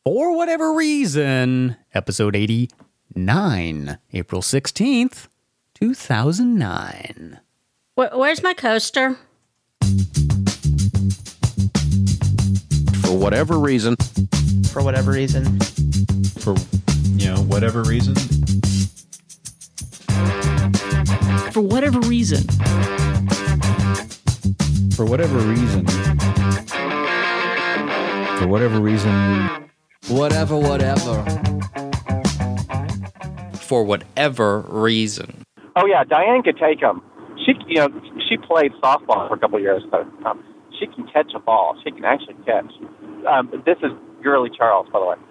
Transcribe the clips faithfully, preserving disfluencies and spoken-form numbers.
For Whatever Reason, episode eighty-nine, April sixteenth, two thousand nine. Where, where's my coaster? For whatever reason. For whatever reason. For, you know, whatever reason. For whatever reason. For whatever reason. For whatever reason. Whatever, whatever. For whatever reason. Oh yeah, Diane could take them. She, you know, she played softball for a couple of years, so um, she can catch a ball. She can actually catch. Um, this is Girly Charles, by the way.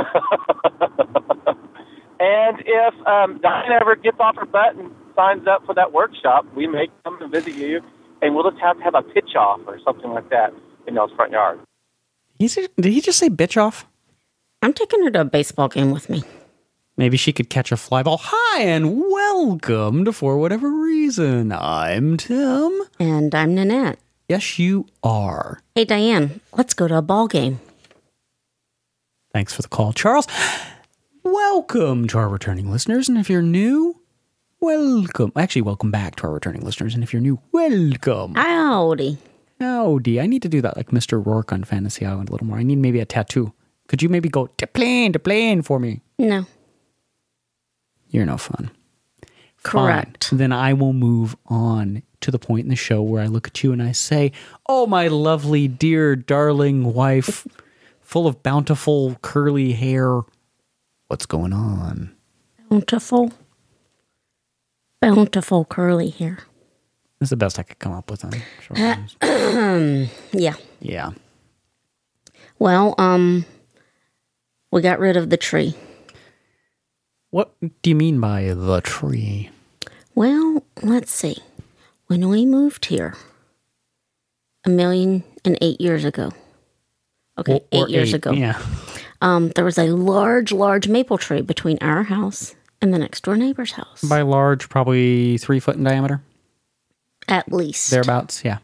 And if um, Diane ever gets off her butt and signs up for that workshop, we may come and visit you, and we'll just have to have a pitch off or something like that in y'all's front yard. He's, did he just say bitch off? I'm taking her to a baseball game with me. Maybe she could catch a fly ball. Hi, and welcome to For Whatever Reason. I'm Tim. And I'm Nanette. Yes, you are. Hey, Diane, let's go to a ball game. Thanks for the call, Charles. Welcome to our returning listeners, and if you're new, welcome. Actually, welcome back to our returning listeners, and if you're new, welcome. Howdy. Howdy. I need to do that like Mister Rourke on Fantasy Island a little more. I need maybe a tattoo. Could you maybe go to plane, to plane for me? No. You're no fun. Correct. Fine. Then I will move on to the point in the show where I look at you and I say, oh, my lovely, dear, darling wife, full of bountiful, curly hair. What's going on? Bountiful. Bountiful curly hair. That's the best I could come up with on short uh, Yeah. Yeah. Well, um, we got rid of the tree. What do you mean by the tree? Well, let's see. When we moved here, a million and eight years ago. Okay, Or, or eight years eight, ago. Yeah. Um, there was a large, large maple tree between our house and the next door neighbor's house. By large, probably three foot in diameter. At least. Thereabouts, yeah.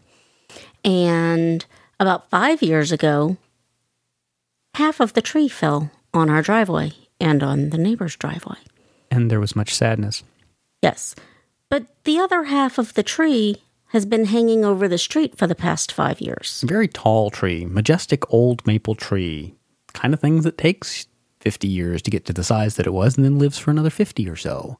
And about five years ago, half of the tree fell on our driveway and on the neighbor's driveway. And there was much sadness. Yes. But the other half of the tree has been hanging over the street for the past five years. Very tall tree, majestic old maple tree. Kind of thing that takes fifty years to get to the size that it was and then lives for another fifty or so.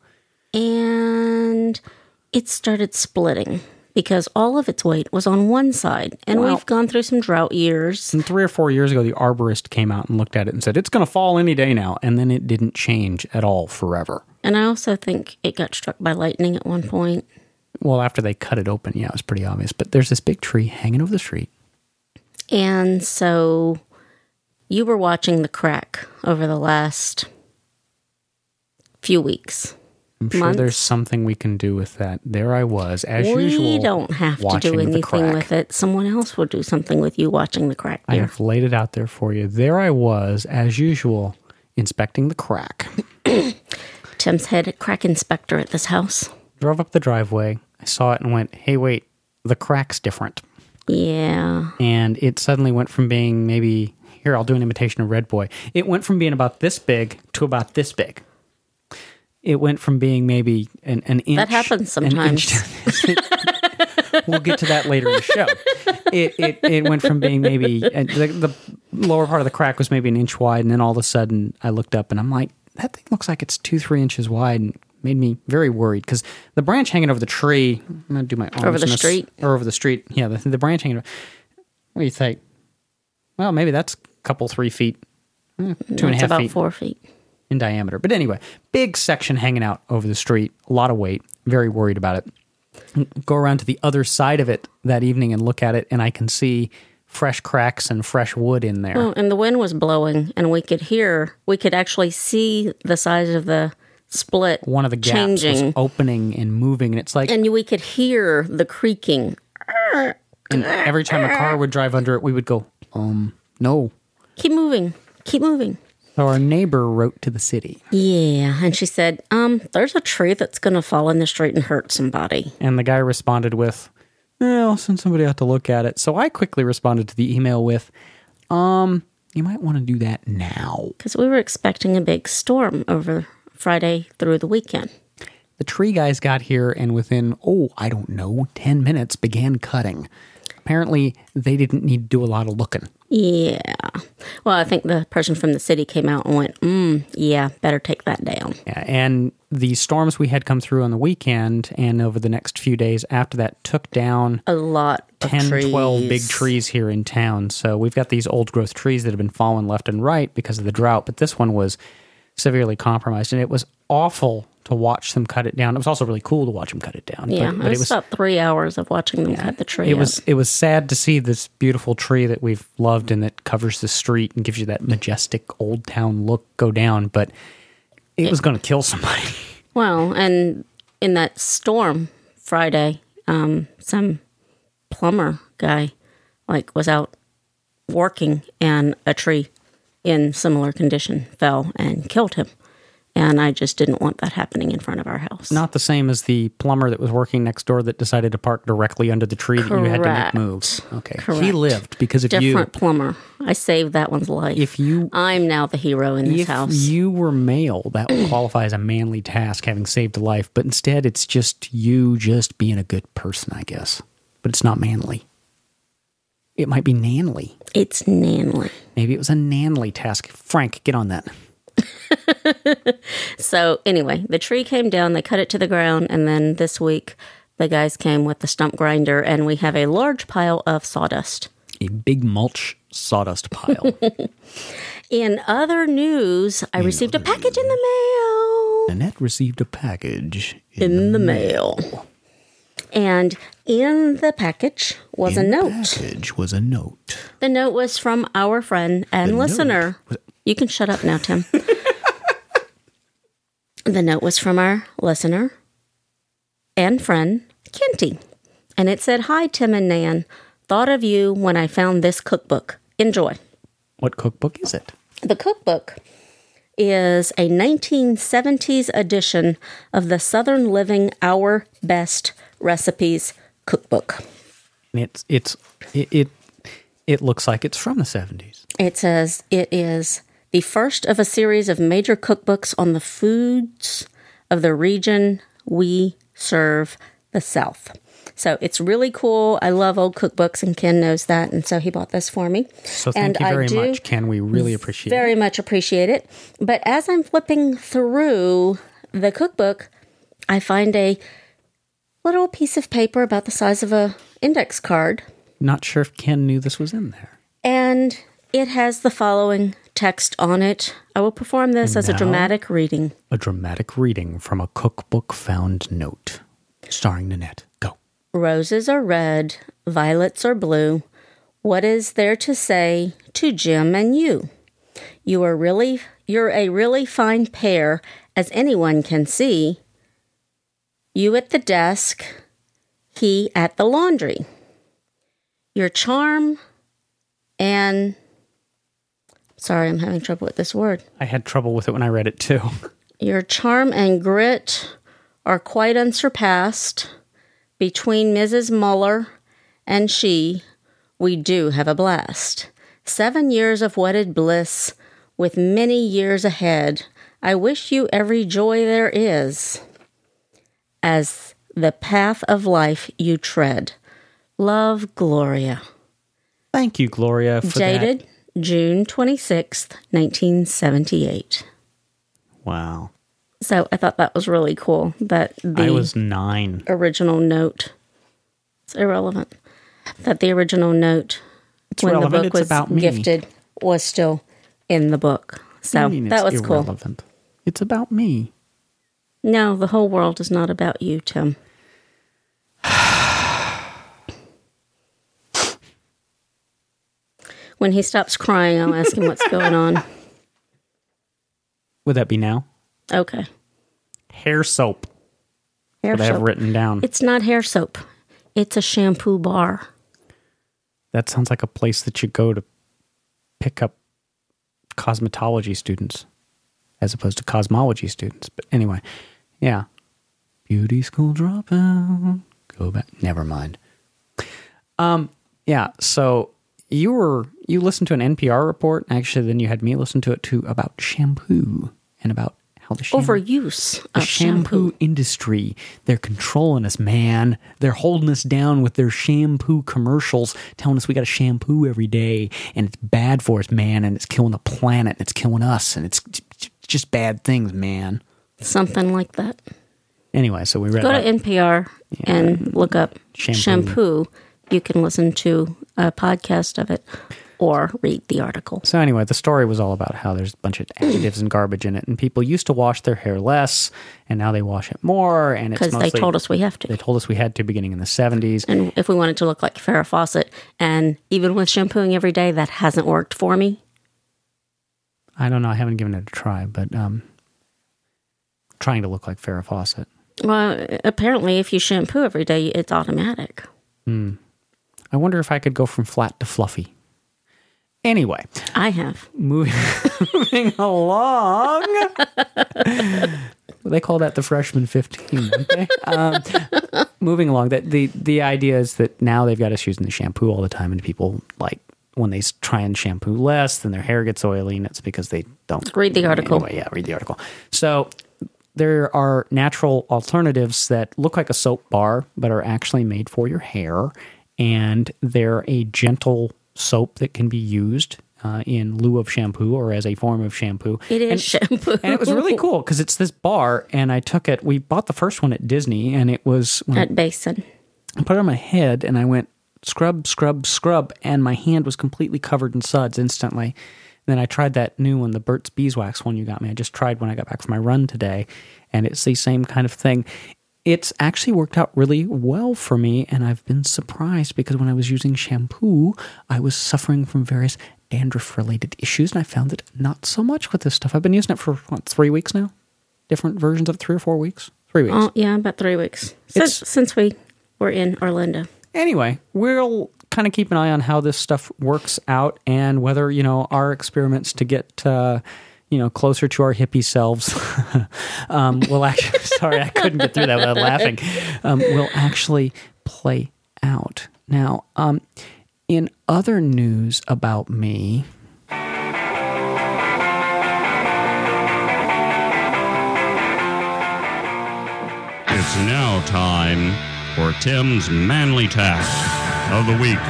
And it started splitting because all of its weight was on one side. And Well, we've gone through some drought years. And three or four years ago, the arborist came out and looked at it and said, it's going to fall any day now. And then it didn't change at all forever. And I also think it got struck by lightning at one point. Well, after they cut it open, yeah, it was pretty obvious. But there's this big tree hanging over the street. And so you were watching the crack over the last few weeks. I'm sure months. there's something we can do with that. There I was, as we usual. We don't have to do watching the anything crack. with it. Someone else will do something with you watching the crack. I Dear. have laid it out there for you. There I was, as usual, inspecting the crack. Tim's head crack inspector at this house. Drove up the driveway. I saw it and went, hey, wait, the crack's different. Yeah. And it suddenly went from being maybe, here, I'll do an imitation of Red Boy. It went from being about this big to about this big. It went from being maybe an, an inch. That happens sometimes. We'll get to that later in the show. It it, it went from being maybe, uh, the, the lower part of the crack was maybe an inch wide, and then all of a sudden I looked up and I'm like, that thing looks like it's two, three inches wide, and made me very worried because the branch hanging over the tree, I'm going to do my arms. Over the in a- street? Or over the street. Yeah, the, the branch hanging over. What do you think? Well, maybe that's a couple, three feet, eh, two No, and a it's half about feet four feet. in diameter. But anyway, big section hanging out over the street, a lot of weight, very worried about it. Go around to the other side of it that evening and look at it, and I can see fresh cracks and fresh wood in there. Well, and the wind was blowing, and we could hear, we could actually see the size of the split One of the gaps changing. was opening and moving, and it's like, And we could hear the creaking. and every time a car would drive under it, we would go, um, no. Keep moving. Keep moving. So our neighbor wrote to the city. Yeah, and she said, um, there's a tree that's going to fall in the street and hurt somebody. And the guy responded with, eh, I'll send somebody out to look at it. So I quickly responded to the email with, um, you might want to do that now. Because we were expecting a big storm over Friday through the weekend. The tree guys got here and within, oh, I don't know, ten minutes began cutting. Apparently, they didn't need to do a lot of looking. Yeah. Well, I think the person from the city came out and went, mm, yeah, better take that down. Yeah, and the storms we had come through on the weekend and over the next few days after that took down A lot of ten, trees. twelve big trees here in town. So we've got these old growth trees that have been falling left and right because of the drought, but this one was severely compromised, and it was awful to watch them cut it down. It was also really cool to watch them cut it down. Yeah, but, but it was, it was about three hours of watching them cut the tree. It up. was it was sad to see this beautiful tree that we've loved and that covers the street and gives you that majestic old town look go down, but it, it was going to kill somebody. Well, and in that storm Friday, um, some plumber guy like was out working and a tree in similar condition fell and killed him. And I just didn't want that happening in front of our house. Not the same as the plumber that was working next door that decided to park directly under the tree Correct. that you had to make moves. Okay. Correct. He lived because of Different you. Different plumber. I saved that one's life. If you, I'm now the hero in this if house. you were male, that would qualify as a manly task, having saved a life. But instead, it's just you just being a good person, I guess. But it's not manly. It might be nanly. It's nanly. Maybe it was a nanly task. Frank, get on that. So anyway, the tree came down, they cut it to the ground, and then this week the guys came with the stump grinder, and we have a large pile of sawdust. A big mulch sawdust pile. In other news, I received a package in the mail. Annette received a package In, in the, the mail. mail. And in the package was in a note. The package was a note. The note was from our friend and the listener. Was- you can shut up now, Tim. The note was from our listener and friend, Kenty. And it said, "Hi, Tim and Nan. Thought of you when I found this cookbook. Enjoy." What cookbook is it? The cookbook is a nineteen seventies edition of the Southern Living Our Best Recipes cookbook. It's it's it it, it looks like it's from the seventies. It says it is the first of a series of major cookbooks on the foods of the region we serve, the South. So it's really cool. I love old cookbooks, and Ken knows that, and so he bought this for me. So thank and you very I do much, Ken. We really appreciate very it. Very much appreciate it. But as I'm flipping through the cookbook, I find a little piece of paper about the size of a index card. Not sure if Ken knew this was in there. And it has the following text on it. I will perform this And as a now, dramatic reading. A dramatic reading from a cookbook found note. Starring Nanette. Go. Roses are red, violets are blue. What is there to say to Jim and you? You are really, you're a really fine pair, as anyone can see. You at the desk, he at the laundry. Your charm and... Sorry, I'm having trouble with this word. I had trouble with it when I read it too. Your charm and grit are quite unsurpassed. Between Missus Muller and she, we do have a blast. Seven years of wedded bliss, with many years ahead. I wish you every joy there is, as the path of life you tread. Love, Gloria. Thank you, Gloria, for Dated that. June twenty-sixth, nineteen seventy-eight. Wow. So I thought that was really cool. That the I was nine. original note. It's irrelevant. That the original note It's when relevant. the book It's was about me. gifted was still in the book. So I mean, that it's was cool. irrelevant. It's about me. No, the whole world is not about you, Tim. When he stops crying, I'll ask him what's going on. Would that be now? Okay. Hair soap. Hair That I have soap. written down. It's not hair soap. It's a shampoo bar. That sounds like a place that you go to pick up cosmetology students as opposed to cosmology students. But anyway, yeah. Beauty school dropout. Go back. Never mind. Um, yeah, so you were you listened to an N P R report. Actually, then you had me listen to it too about shampoo and about how the shampoo, Overuse the of shampoo, shampoo. industry. They're controlling us, man. They're holding us down with their shampoo commercials, telling us we got to shampoo every day, and it's bad for us, man. And it's killing the planet, and it's killing us, and it's just bad things, man. Something like that. Anyway, so we read. Go about, to N P R Yeah. and look up Shampoo. shampoo. You can listen to a podcast of it or read the article. So anyway, the story was all about how there's a bunch of additives and garbage in it, and people used to wash their hair less, and now they wash it more. And it's Because they mostly- told us we have to. They told us we had to beginning in the seventies. And if we wanted to look like Farrah Fawcett, and even with shampooing every day, that hasn't worked for me. I don't know. I haven't given it a try, but um, trying to look like Farrah Fawcett. Well, apparently, if you shampoo every day, it's automatic. I wonder if I could go from flat to fluffy. Anyway, I have. moving, moving along. They call that the freshman fifteen, don't they? Um, moving along, that the, the idea is that now they've got us using the shampoo all the time, and people, like, when they s- try and shampoo less, then their hair gets oily, and it's because they don't... Read the article. Anyway, yeah, read the article. So there are natural alternatives that look like a soap bar, but are actually made for your hair, and they're a gentle soap that can be used uh, in lieu of shampoo or as a form of shampoo. It is and, shampoo. and it was really cool because it's this bar, and I took it. We bought the first one at Disney, and it was when At Basin. I put it on my head, and I went scrub, scrub, scrub, and my hand was completely covered in suds instantly. Then I tried that new one, the Burt's Beeswax one you got me. I just tried when I got back from my run today, and it's the same kind of thing. It's actually worked out really well for me, and I've been surprised because when I was using shampoo, I was suffering from various dandruff-related issues, and I found that not so much with this stuff. I've been using it for, what, three weeks now? Different versions of it, three or four weeks? Three weeks. Oh, yeah, about three weeks. Since, It's- since we were in Orlando. Anyway, we'll kind of keep an eye on how this stuff works out and whether, you know, our experiments to get, uh, you know, closer to our hippie selves um, will actually, sorry, I couldn't get through that without laughing, um, will actually play out. Now, um, in other news about me, It's now time for Tim's manly task of the week.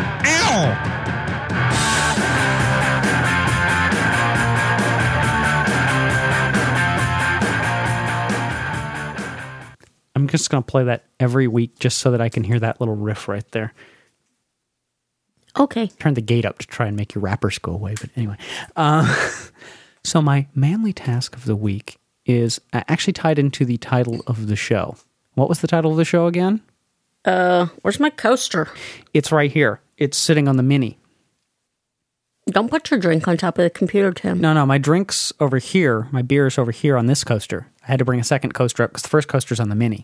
I'm just going to play that every week just so that I can hear that little riff right there. Okay. Turn the gate up to try and make your rappers go away. But anyway, uh, so my manly task of the week is actually tied into the title of the show. What was the title of the show again? Uh, where's my coaster? It's right here. It's sitting on the mini. Don't put your drink on top of the computer, Tim. No, no, my drink's over here. My beer's over here on this coaster. I had to bring a second coaster up because the first coaster's on the mini.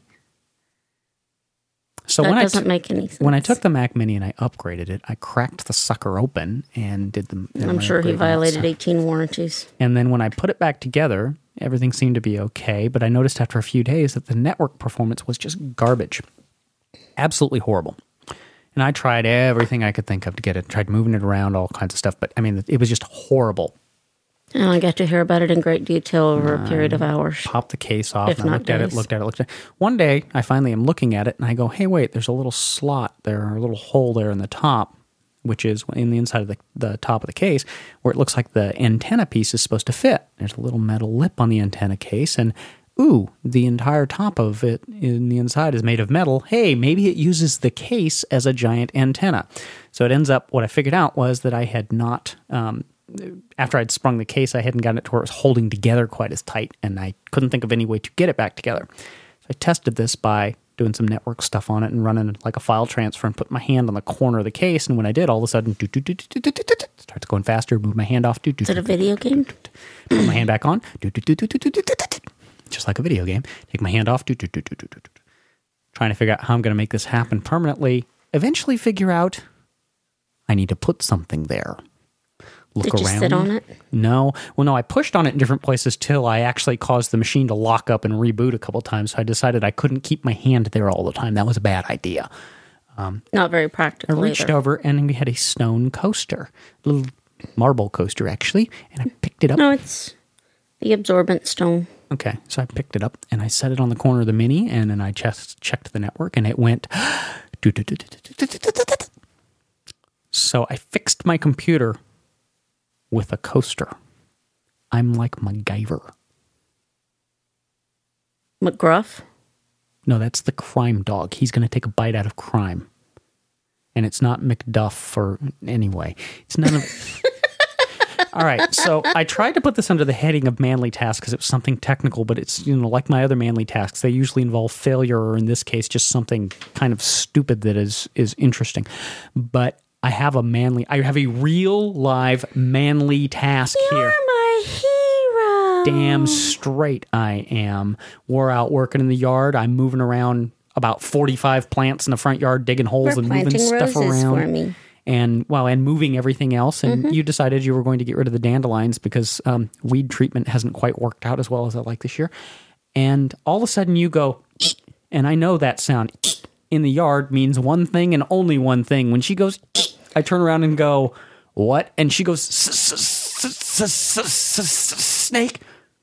So that when doesn't I t- make any sense. when I took the Mac Mini and I upgraded it, I cracked the sucker open and did the. did I'm my sure he upgrade and violated stuff. eighteen warranties. And then when I put it back together, everything seemed to be okay. But I noticed after a few days that the network performance was just garbage. Absolutely horrible. And I tried everything I could think of to get it. Tried moving it around, all kinds of stuff. But I mean, it was just horrible. And I got to hear about it in great detail over a period of hours. Popped the case off If and I not looked at it, days. looked at it, looked at it. One day, I finally am looking at it and I go, hey, wait, there's a little slot there, or a little hole there in the top, which is in the inside of the, the top of the case, where it looks like the antenna piece is supposed to fit. There's a little metal lip on the antenna case, and ooh, the entire top of it in the inside is made of metal. Hey, maybe it uses the case as a giant antenna. So it ends up, what I figured out was that I had not, um, after I'd sprung the case, I hadn't gotten it to where it was holding together quite as tight, and I couldn't think of any way to get it back together. So I tested this by doing some network stuff on it and running like a file transfer and put my hand on the corner of the case, and when I did, all of a sudden, do, do, do, do, do, do, do, do, starts going faster, move my hand off, do, do, Is it a video game? put my hand back on, do, do, do, do, do, do, do, do, do, just like a video game. Take my hand off, do, do, do, do, do, do, do. Trying to figure out how I'm going to make this happen permanently. Eventually figure out I need to put something there. Look Did you around. sit on it? No. Well, no, I pushed on it in different places till I actually caused the machine to lock up and reboot a couple times. So I decided I couldn't keep my hand there all the time. That was a bad idea. Not very I practical reached either. over and we had a stone coaster, a little marble coaster actually, and I picked it up. No, it's the absorbent stone. Okay, so I picked it up and I set it on the corner of the Mini, and then I just checked the network and it went. So I fixed my computer with a coaster. I'm like MacGyver. McGruff? No, that's the crime dog. He's going to take a bite out of crime. And it's not McDuff or anyway. It's none of... All right, so I tried to put this under the heading of manly tasks because it was something technical, but it's, you know, like my other manly tasks, they usually involve failure, or in this case, just something kind of stupid that is is interesting. But I have a manly, I have a real live manly task You're here. my hero. Damn straight I am. We're out working in the yard. I'm moving around about forty-five plants in the front yard, digging holes We're and moving planting stuff roses around. for me. And well, and moving everything else. And Mm-hmm. you decided you were going to get rid of the dandelions because um, weed treatment hasn't quite worked out as well as I like this year. And all of a sudden you go, and I know that sound in the yard means one thing and only one thing. When she goes, I turn around and go, what? And she goes, snake.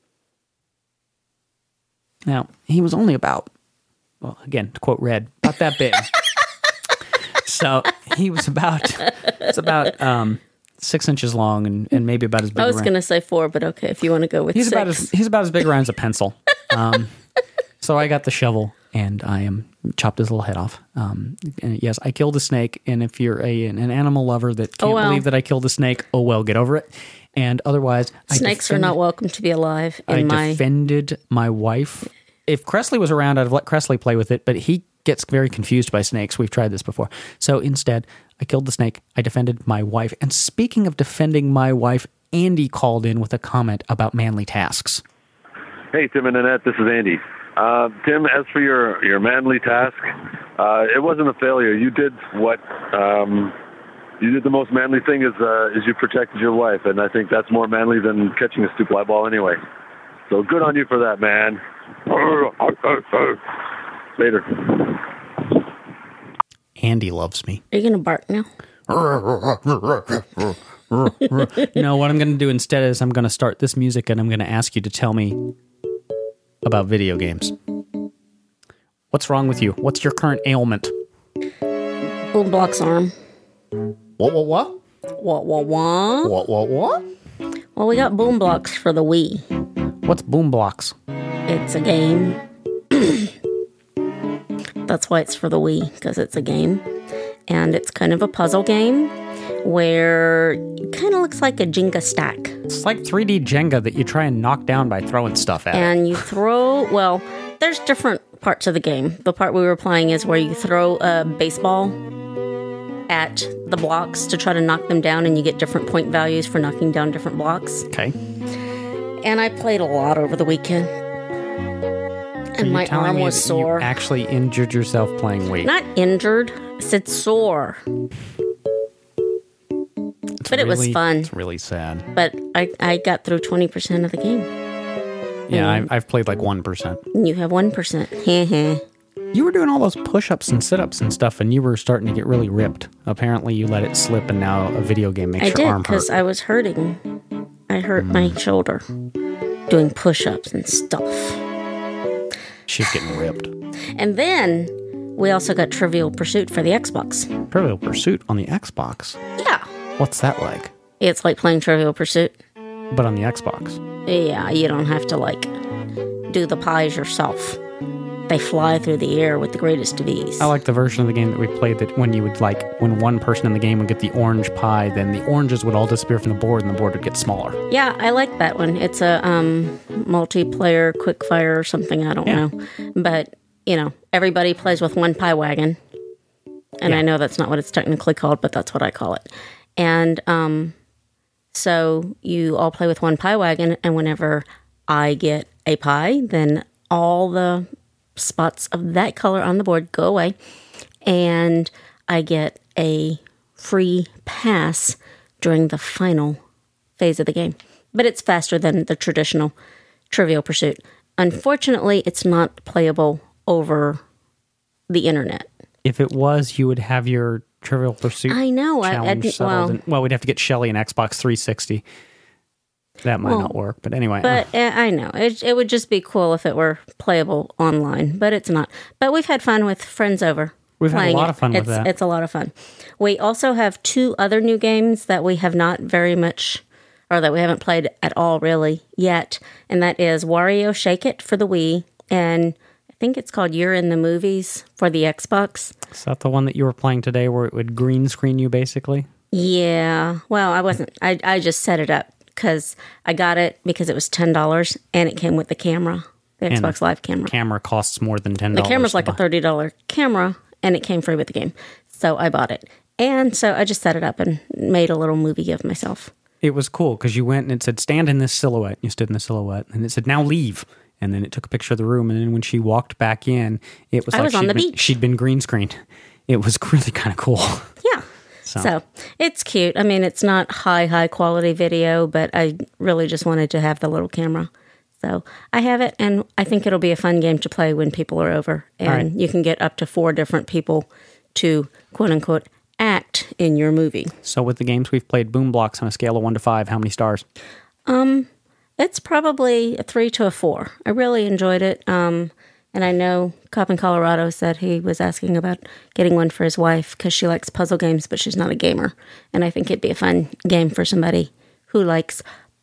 Now, he was only about, well, again, to quote Red, about that big. So he was about, it's about um, six inches long and, and maybe about as big I was around. going to say four, but okay, if you want to go with He's six. about as he's about as big around as a pencil. Um, so I got the shovel and I am chopped his little head off. Um, and yes, I killed a snake. And if you're a an animal lover that can't Oh, well. believe that I killed a snake, oh well, get over it. And otherwise, Snakes I are defended, not welcome to be alive in I my... defended my wife. If Cressley was around, I'd have let Cressley play with it, but he gets very confused by snakes. We've tried this before. So instead, I killed the snake. I defended my wife. And speaking of defending my wife, Andy called in with a comment about manly tasks. Hey, Tim and Annette, this is Andy. Uh, Tim, as for your, your manly task, uh, it wasn't a failure. You did what um, you did. The most manly thing is uh, is you protected your wife, and I think that's more manly than catching a stupid fly ball anyway. So good on you for that, man. Later. Andy loves me. Are you going to bark now? No, what I'm going to do instead is I'm going to start this music and I'm going to ask you to tell me about video games. What's wrong with you? What's your current ailment? Boombox arm. What, what, what? What, what, what? What, what, what? Well, we got Boomblocks for the Wii. What's Boomblocks? It's a game. That's why it's for the Wii, because it's a game. And it's kind of a puzzle game where it kind of looks like a Jenga stack. It's like three D Jenga that you try and knock down by throwing stuff at it. And you throw, well, there's different parts of the game. The part we were playing is where you throw a baseball at the blocks to try to knock them down, and you get different point values for knocking down different blocks. Okay. And I played a lot over the weekend. And my arm was sore. You actually injured yourself playing Wii. Not injured, I said sore. It's but it was really- fun. It's really sad. But I, I got through twenty percent of the game. Yeah, Mm. I, I've played like one percent. And you have one percent. Heh You were doing all those push-ups and sit-ups and stuff, and you were starting to get really ripped. Apparently, you let it slip, and now a video game makes I your did, arm hurt. because I was hurting. I hurt my shoulder doing push-ups and stuff. She's getting ripped. And then we also got Trivial Pursuit for the Xbox. Trivial Pursuit on the Xbox. Yeah. What's that like? It's like playing Trivial Pursuit. But on the Xbox. Yeah, you don't have to, like, do the pies yourself. They fly through the air with the greatest of ease. I like the version of the game that we played that when you would, like, when one person in the game would get the orange pie, then the oranges would all disappear from the board and the board would get smaller. Yeah, I like that one. It's a um, multiplayer quickfire or something. I don't Yeah. know. But, you know, everybody plays with one pie wagon. And Yeah. I know that's not what it's technically called, but that's what I call it. And um, so you all play with one pie wagon, and whenever I get a pie, then all the spots of that color on the board go away, and I get a free pass during the final phase of the game. But it's faster than the traditional Trivial Pursuit. Unfortunately, it's not playable over the internet. If it was, you would have your Trivial Pursuit I know. I, I, challenge settled. well, and, well, we'd have to get Shelly an Xbox three sixty. That might Well, not work, but anyway. But uh, I know. It, it would just be cool if it were playable online, but it's not. But we've had fun with friends over. We've had a playing lot it. of fun with it's, that. It's a lot of fun. We also have two other new games that we have not very much, or that we haven't played at all really yet, and that is Wario Shake It for the Wii, and I think it's called You're in the Movies for the Xbox. Is that the one that you were playing today where it would green screen you, basically? Yeah. Well, I wasn't. I, I just set it up because I got it because it was ten dollars, and it came with the camera, the And Xbox Live camera. Camera costs more than ten The dollars. camera's like to a buy. thirty dollars camera, and it came free with the game. So I bought it. And so I just set it up and made a little movie of myself. It was cool because you went and it said, stand in this silhouette. You stood in the silhouette. And it said, now leave. And then it took a picture of the room. And then when she walked back in, it was I like was on she'd the been, beach. she'd been green screened. It was really kind of cool. Yeah. So. So it's cute. I mean, it's not high, high quality video, but I really just wanted to have the little camera. So I have it, and I think it'll be a fun game to play when people are over. And right. you can get up to four different people to, quote unquote, act in your movie. So with the games we've played, Boom Blocks on a scale of one to five, how many stars? Um, it's probably a three to a four. I really enjoyed it. Um, and I know Cop in Colorado said he was asking about getting one for his wife because she likes puzzle games, but she's not a gamer. And I think it'd be a fun game for somebody who likes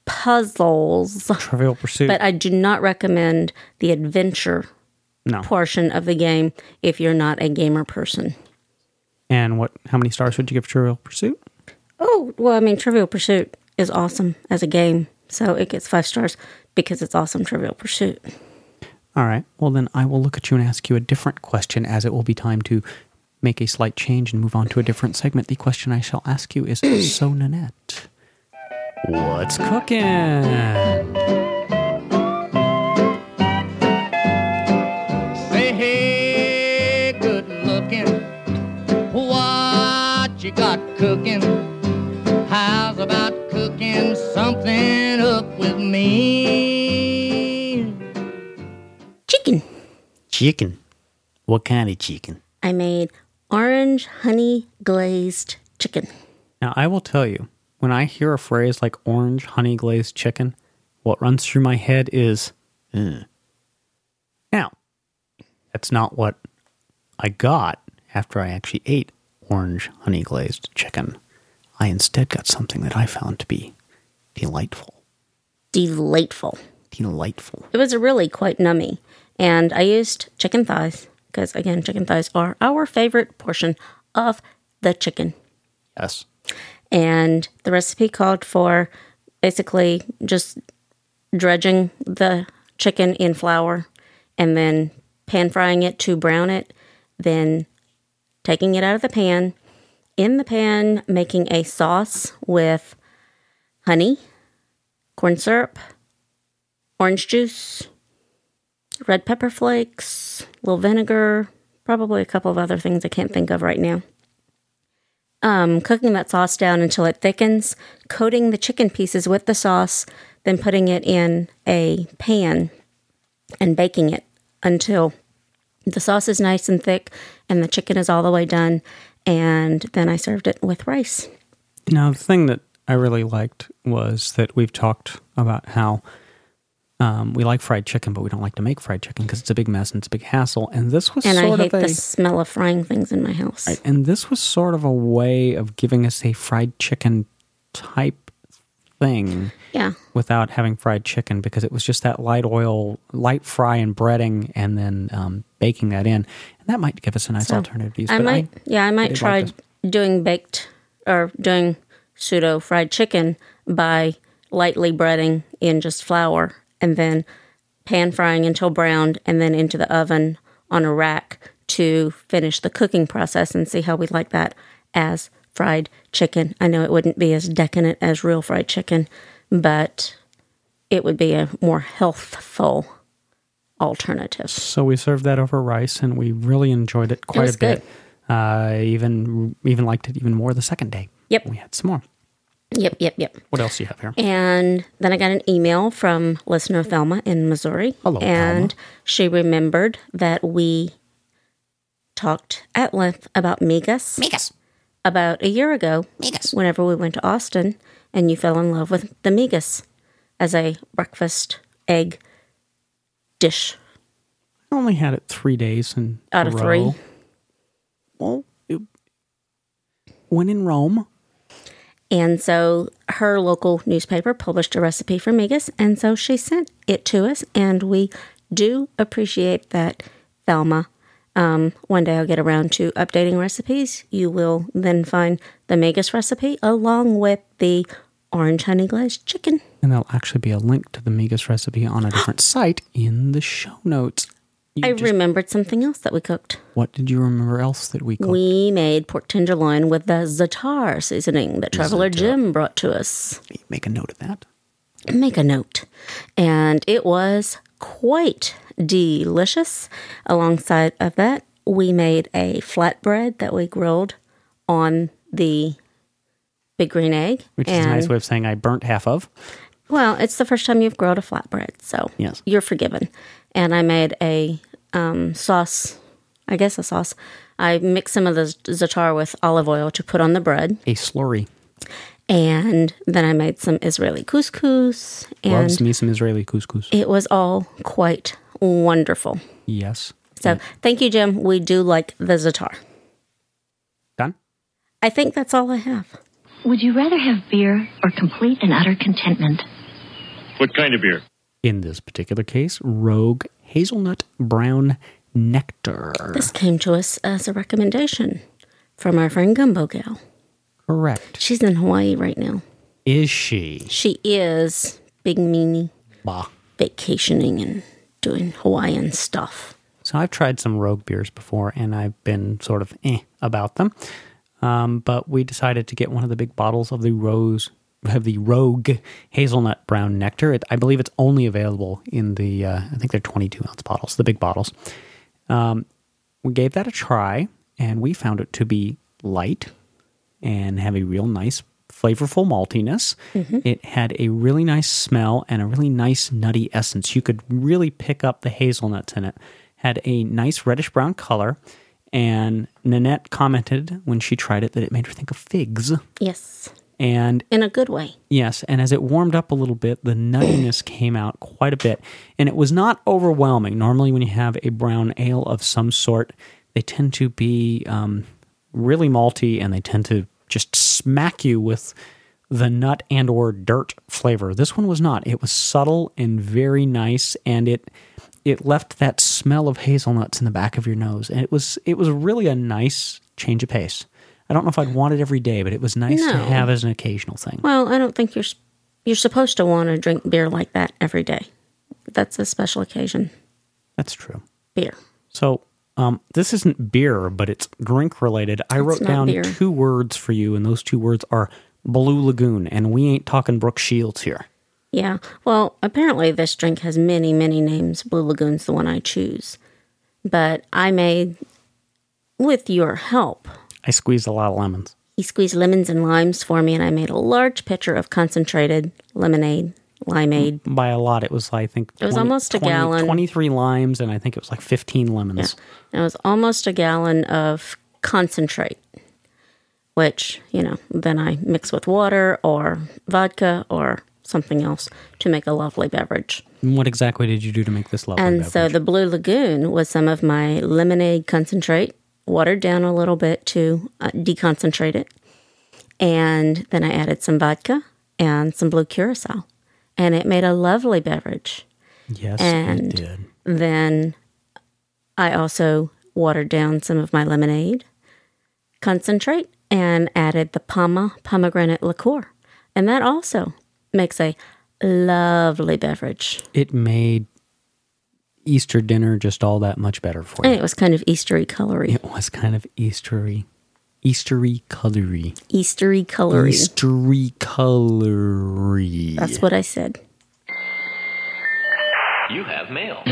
puzzles. Trivial Pursuit. But I do not recommend the adventure no. portion of the game if you're not a gamer person. And what? How many stars would you give Trivial Pursuit? Oh, well, I mean, Trivial Pursuit is awesome as a game. So it gets five stars because it's awesome Trivial Pursuit. All right. Well, then I will look at you and ask you a different question, as it will be time to make a slight change and move on to a different segment. The question I shall ask you is, so Nanette, what's cooking? Say, hey, good looking, what you got cooking? How's about cooking something up with me? Chicken. Chicken. What kind of chicken? I made orange honey glazed chicken. Now, I will tell you, when I hear a phrase like orange honey glazed chicken, what runs through my head is, Ugh. Now, that's not what I got after I actually ate orange honey glazed chicken. I instead got something that I found to be delightful. Delightful. Delightful. It was really quite nummy. And I used chicken thighs because, again, chicken thighs are our favorite portion of the chicken. Yes. And the recipe called for basically just dredging the chicken in flour and then pan frying it to brown it, then taking it out of the pan, in the pan making a sauce with honey, corn syrup, orange juice, red pepper flakes, a little vinegar, probably a couple of other things I can't think of right now. Um, cooking that sauce down until it thickens, coating the chicken pieces with the sauce, then putting it in a pan and baking it until the sauce is nice and thick and the chicken is all the way done. And then I served it with rice. Now, the thing that I really liked was that we've talked about how um, we like fried chicken, but we don't like to make fried chicken because it's a big mess and it's a big hassle. And this was and sort I hate of a, the smell of frying things in my house. Right, and this was sort of a way of giving us a fried chicken type thing. Yeah. Without having fried chicken, because it was just that light oil, light fry and breading, and then um, baking that in. And that might give us a nice So, alternative to use. I but might, I, yeah, I might did try like this. doing baked or doing pseudo fried chicken by lightly breading in just flour and then pan frying until browned and then into the oven on a rack to finish the cooking process and see how we like that as fried chicken. I know it wouldn't be as decadent as real fried chicken, but it would be a more healthful alternative. So we served that over rice, and we really enjoyed it quite was a bit. good. Uh, even even liked it even more the second day. Yep. We had some more. Yep, yep, yep. What else do you have here? And then I got an email from listener Thelma in Missouri. Hello, And Thelma. she remembered that we talked at length about migas. Migas. About a year ago. Migas. Whenever we went to Austin, and you fell in love with the migas as a breakfast egg dish. I only had it three days in Out a of row. three. Well, it, when in Rome. And so her local newspaper published a recipe for migas, and so she sent it to us, and we do appreciate that, Thelma. Um, one day I'll get around to updating recipes. You will then find the migas recipe along with the orange honey glazed chicken. And there'll actually be a link to the migas recipe on a different site in the show notes. You I just- remembered something else that we cooked. What did you remember else that we cooked? We made pork tenderloin with the za'atar seasoning that Traveler Za'atar. Jim brought to us. Make a note of that. Make a note. And it was quite delicious. Alongside of that, we made a flatbread that we grilled on the big green egg. Which is a nice way of saying I burnt half of. Well, it's the first time you've grilled a flatbread, so yes. You're forgiven. And I made a um, sauce, I guess a sauce. I mixed some of the za'atar with olive oil to put on the bread. A slurry. And then I made some Israeli couscous. And Loves me some Israeli couscous. it was all quite wonderful. Yes. So thank you, Jim. We do like the za'atar. Done? I think that's all I have. Would you rather have beer or complete and utter contentment? What kind of beer? In this particular case, Rogue Hazelnut Brown Nectar. This came to us as a recommendation from our friend Gumbo Gal. Correct. She's in Hawaii right now. Is she? She is big meanie. Bah. Vacationing and doing Hawaiian stuff. So I've tried some Rogue beers before, and I've been sort of eh about them. Um, but we decided to get one of the big bottles of the Rose, of the Rogue Hazelnut Brown Nectar. It, I believe it's only available in the, uh, I think they're twenty-two ounce bottles, the big bottles. Um, we gave that a try, and we found it to be light and have a real nice, flavorful maltiness. Mm-hmm. It had a really nice smell and a really nice nutty essence. You could really pick up the hazelnuts in it. Had a nice reddish-brown color. And Nanette commented when she tried it that it made her think of figs. Yes. And in a good way. Yes. And as it warmed up a little bit, the nuttiness came out quite a bit. And it was not overwhelming. Normally when you have a brown ale of some sort, they tend to be um, really malty and they tend to just smack you with the nut and or dirt flavor. This one was not. It was subtle and very nice, and it it left that smell of hazelnuts in the back of your nose. And it was it was really a nice change of pace. I don't know if I'd want it every day, but it was nice No. to have as an occasional thing. Well, I don't think you're you're supposed to want to drink beer like that every day. That's a special occasion. That's true. Beer. So um, this isn't beer, but it's drink related. I It's wrote not down beer. two words for you, and those two words are Blue Lagoon, and we ain't talking Brooke Shields here. Yeah. Well, apparently this drink has many, many names. Blue Lagoon's the one I choose. But I made, with your help, I squeezed a lot of lemons. he squeezed lemons and limes for me, and I made a large pitcher of concentrated lemonade, limeade. By a lot, it was, I think, It was almost a twenty, gallon. twenty-three limes, and I think it was like fifteen lemons. And it was almost a gallon of concentrate, which, you know, then I mix with water or vodka or something else to make a lovely beverage. And what exactly did you do to make this lovely And beverage? so the Blue Lagoon was some of my lemonade concentrate, watered down a little bit to uh, deconcentrate it. And then I added some vodka and some blue curacao. And it made a lovely beverage. Yes, and it did. Then I also watered down some of my lemonade concentrate and added the Pama pomegranate liqueur. And that also makes a lovely beverage. It made Easter dinner just all that much better for you. And it was kind of Eastery colory. It was kind of Eastery. Eastery colory. Eastery colory. Eastery colory. That's what I said. You have mail.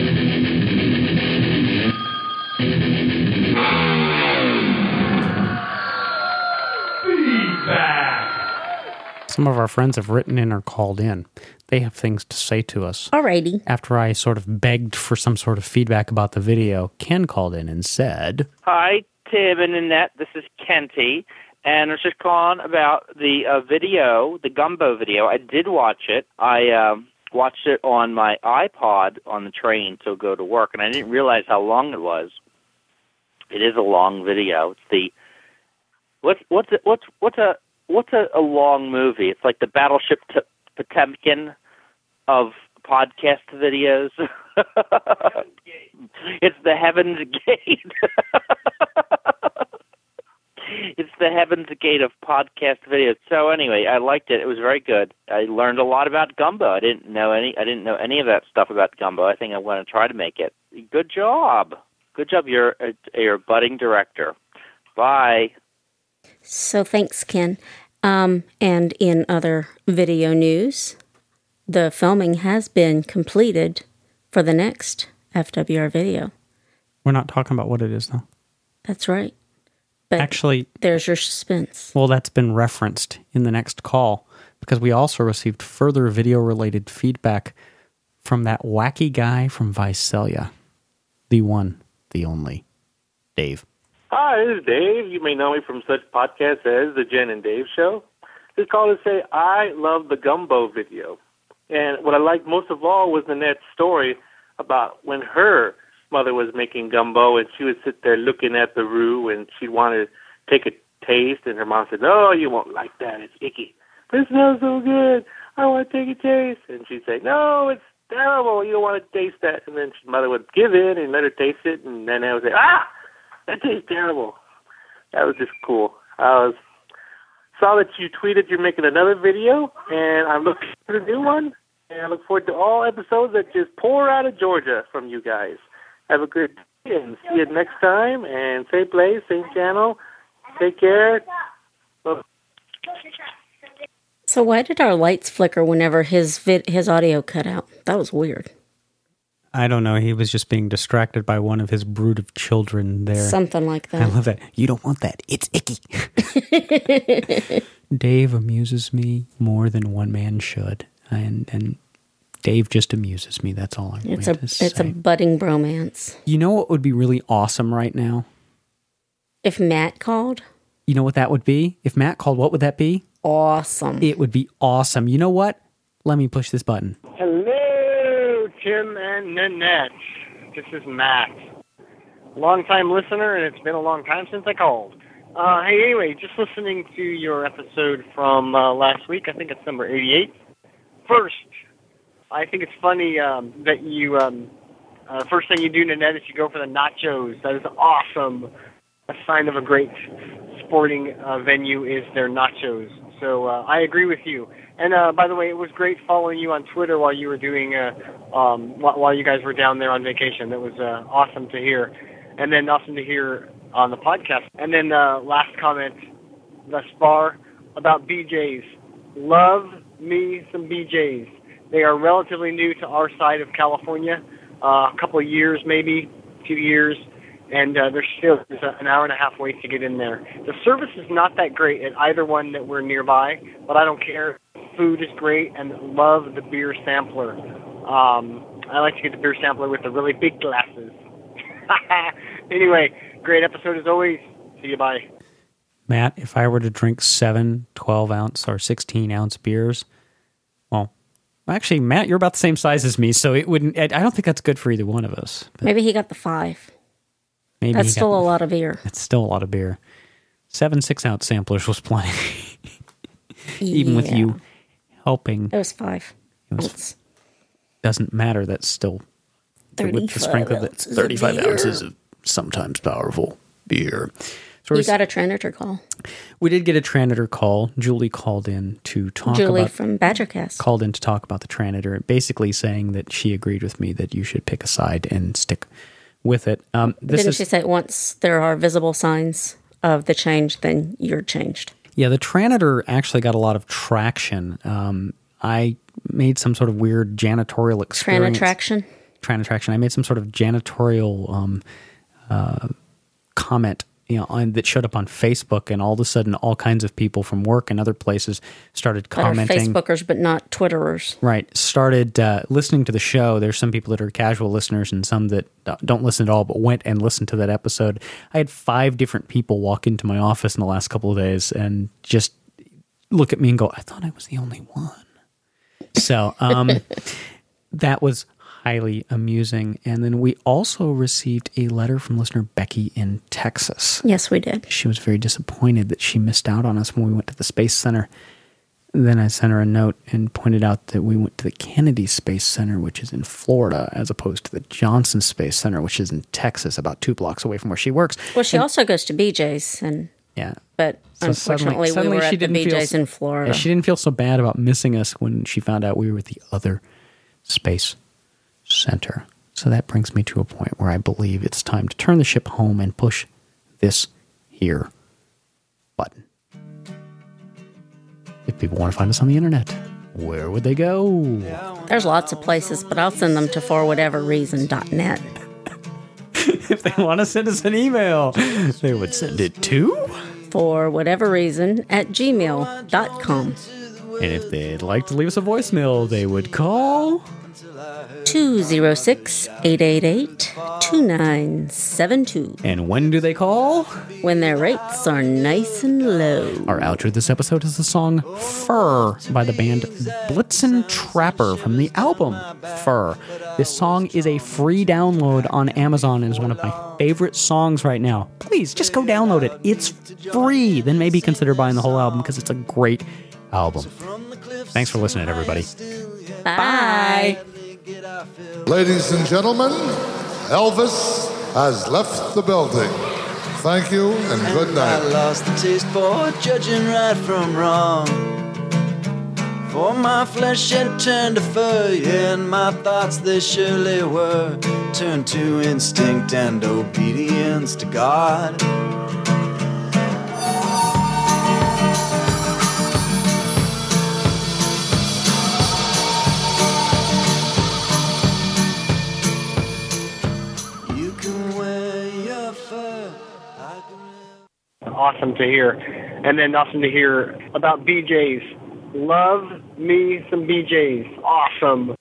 Some of our friends have written in or called in. They have things to say to us. Alrighty. After I sort of begged for some sort of feedback about the video, Ken called in and said, Hi, Tim and Annette. This is Kenty. And I was just calling about the uh, video, the Gumbo video. I did watch it. I uh, watched it on my iPod on the train to go to work, and I didn't realize how long it was. It is a long video. It's the what's what's a, what's what's a what's a, a long movie? It's like the Battleship T- Potemkin of podcast videos. It's the Heaven's Gate. It's the Heaven's Gate of podcast videos. So anyway, I liked it. It was very good. I learned a lot about gumbo. I didn't know any. I didn't know any of that stuff about gumbo. I think I want to try to make it. Good job. Good job. You're a, you're a budding director. Bye. So thanks, Ken. Um, and in other video news, the filming has been completed for the next F W R video. We're not talking about what it is, though. That's right. But actually, there's your suspense. Well, that's been referenced in the next call because we also received further video-related feedback from that wacky guy from Visalia. The one, the only, Dave. Hi, this is Dave. You may know me from such podcasts as The Jen and Dave Show. This call to say I love the gumbo video. And what I liked most of all was Nanette's story about when her mother was making gumbo and she would sit there looking at the roux and she wanted to take a taste and her mom said, no, you won't like that. It's icky. But it smells so good. I want to take a taste. And she'd say, no, it's terrible. You don't want to taste that. And then her mother would give in and let her taste it. And then I would say, ah, that tastes terrible. That was just cool. I was saw that you tweeted you're making another video, and I'm looking for the new one. And I look forward to all episodes that just pour out of Georgia from you guys. Have a good day and see you next time. And same place, same channel. Take care. Bye. So why did our lights flicker whenever his vid- his audio cut out? That was weird. I don't know. He was just being distracted by one of his brood of children there. Something like that. I love that. You don't want that. It's icky. Dave amuses me more than one man should. And and Dave just amuses me. That's all I'm It's going a to say. it's a budding bromance. You know what would be really awesome right now? If Matt called? You know what that would be? If Matt called, what would that be? Awesome. It would be awesome. You know what? Let me push this button. Hello, Tim and Nanette. This is Matt. Long-time listener, and it's been a long time since I called. Uh, hey, anyway, just listening to your episode from uh, last week. I think it's number eighty-eight. First, I think it's funny um, that you, um, uh, first thing you do, Nanette, is you go for the nachos. That is awesome. A sign of a great sporting uh, venue is their nachos. So uh, I agree with you. And uh, by the way, it was great following you on Twitter while you were doing, uh, um, while you guys were down there on vacation. That was uh, awesome to hear. And then awesome to hear on the podcast. And then uh, last comment thus far about B Js. Love me some B Js. They are relatively new to our side of California, uh, a couple of years maybe, a few years, and uh, there's still there's an hour and a half wait to get in there. The service is not that great at either one that we're nearby, but I don't care. Food is great, and love the beer sampler. Um, I like to get the beer sampler with the really big glasses. Anyway, great episode as always. See you, bye. Matt, if I were to drink seven twelve ounce or sixteen ounce beers, well, actually, Matt, you're about the same size as me, so it wouldn't. I don't think that's good for either one of us. Maybe he got the five. Maybe that's he still got, a lot of beer. That's still a lot of beer. Seven six ounce samplers was plenty, even yeah. with you helping. It was five. It was, doesn't matter. That's still thirty-five with the strength of it. Thirty-five of ounces of sometimes powerful beer. So you got a Tranitor call. We did get a Tranitor call. Julie called in to talk Julie about... from Badgercast. Called in to talk about the Tranitor, basically saying that she agreed with me that you should pick a side and stick with it. Um, this Didn't is, she say once there are visible signs of the change, then you're changed? Yeah, the Tranitor actually got a lot of traction. Um, I made some sort of weird janitorial experience. Tranitraction? Tranitraction. I made some sort of janitorial um, uh, comment you know, on, that showed up on Facebook, and all of a sudden, all kinds of people from work and other places started That are commenting. Facebookers, but not Twitterers. Right. Started uh, listening to the show. There's some people that are casual listeners and some that don't listen at all, but went and listened to that episode. I had five different people walk into my office in the last couple of days and just look at me and go, I thought I was the only one. So um, that was highly amusing. And then we also received a letter from listener Becky in Texas. Yes, we did. She was very disappointed that she missed out on us when we went to the Space Center. Then I sent her a note and pointed out that we went to the Kennedy Space Center, which is in Florida, as opposed to the Johnson Space Center, which is in Texas, about two blocks away from where she works. Well, she and, also goes to B J's, and yeah, but so unfortunately, suddenly, suddenly we were she at the didn't B J's feel, in Florida. Yeah, she didn't feel so bad about missing us when she found out we were at the other Space Center. So that brings me to a point where I believe it's time to turn the ship home and push this here button. If people want to find us on the internet, where would they go? There's lots of places, but I'll send them to for whatever reason dot net. If they want to send us an email, they would send it to for whatever reason at gmail dot com. And if they'd like to leave us a voicemail, they would call two oh six, eight eight eight, two nine seven two. And when do they call? When their rates are nice and low. Our outro this episode is the song Fur by the band Blitzen Trapper from the album Fur. This song is a free download on Amazon and is one of my favorite songs right now. Please, just go download it. It's free. Then maybe consider buying the whole album because it's a great album. Thanks for listening, everybody. Bye. Ladies and gentlemen, Elvis has left the building. Thank you and good night. I lost the taste for judging right from wrong. For my flesh had turned to fur, yeah, and my thoughts they surely were turned to instinct and obedience to God. Awesome to hear. And then awesome to hear about B J's. Love me some B J's. Awesome.